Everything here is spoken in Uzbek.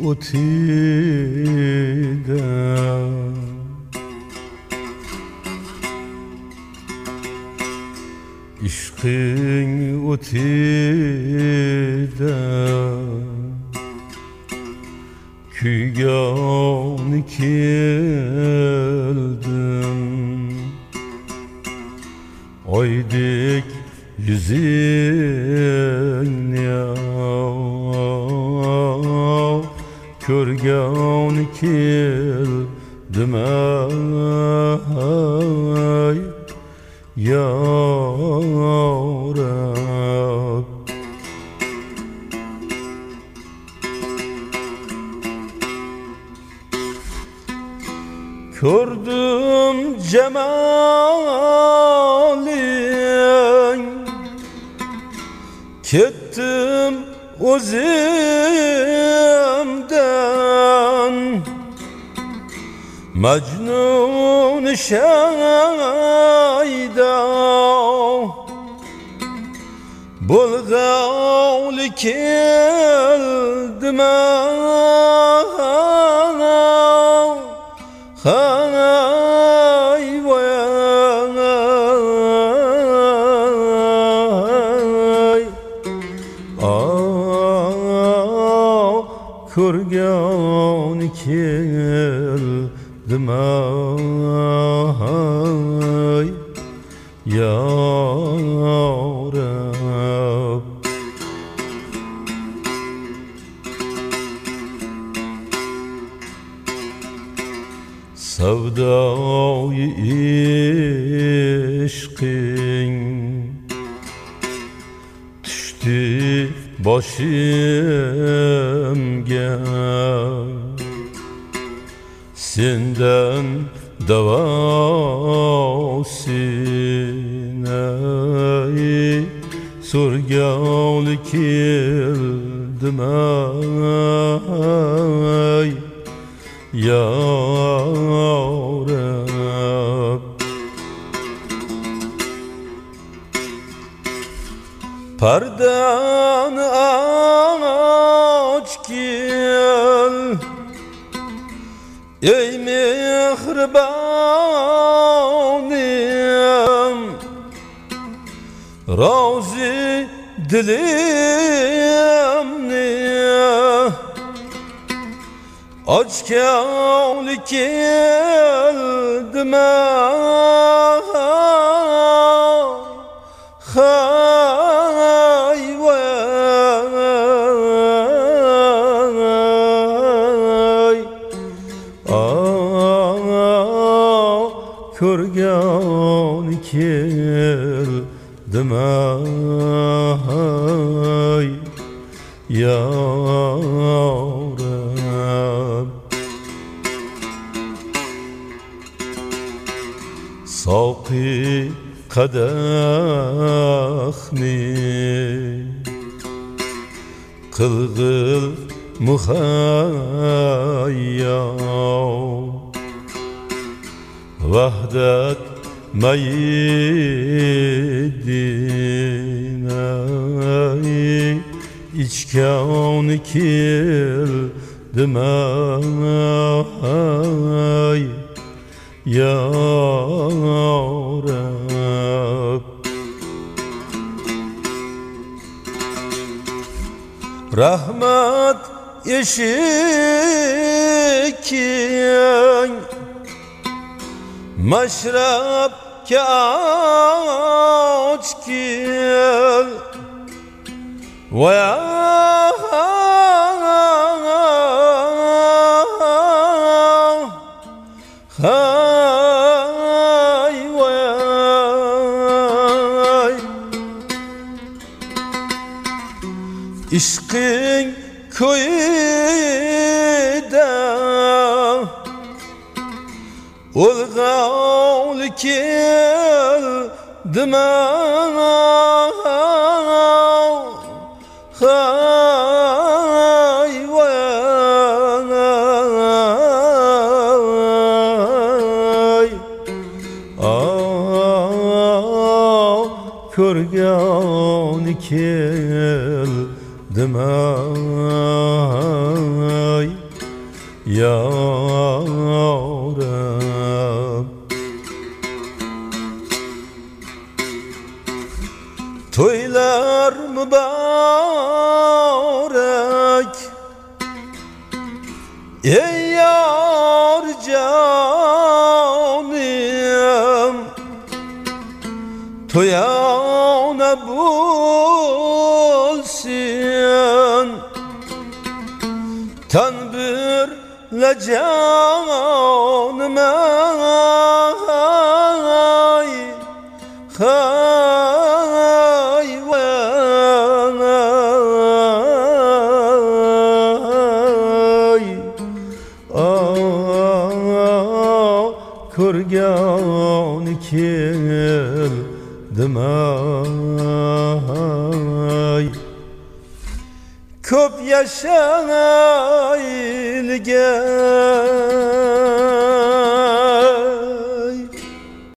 o'tida ishqing o'tida kuygan keldim oydek yüzünü ko'rgan keldim ay ya Rab. Gördüm cemalin kettim o'zimdan Mecnun şayda bulg'avli keldim hay voy ko'rgan keldim ay ya Rab. Sevdayı işqing düştü başımga senden davasına so'rgani keldim ay ya Rab. Pardani aç gel ey mehribanim rozi dilimni ochgani keldim hay voy ko'rgan keldim ay ya Rab. Soqi qadahni qilg'il muhayyav vahdat mayidina ichgani keldim ay ya Rab. Rahmat eşikin maşrabga aç gel vay hay vay işqing ko'yida ulg'avli keldim hay voy ko'rgan keldim ay yarım. Toylar mübarek ey yar canım, toyana bulsun tanbirle canım ay kurgan keldim ay. Köp yaşayilgen